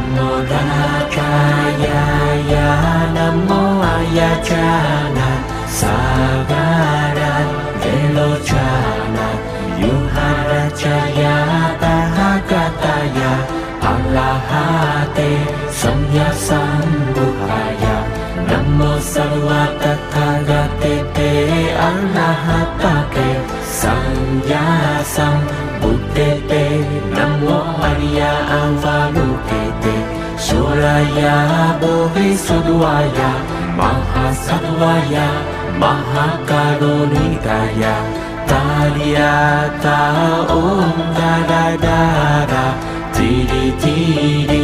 Namo Rakaya ya Namo Ayacana Sagara Velochana Yuharachaya Tahagataya Arahate Samya Sambuddhaya Namo Sarva Tathagate Arahatake Samya Sambuddhate Namo Arya Avalokite Suraya Bodhisudvaya Mahasattvaya Mahakarunikaya Taryata Om Dadadara Tiri Tiri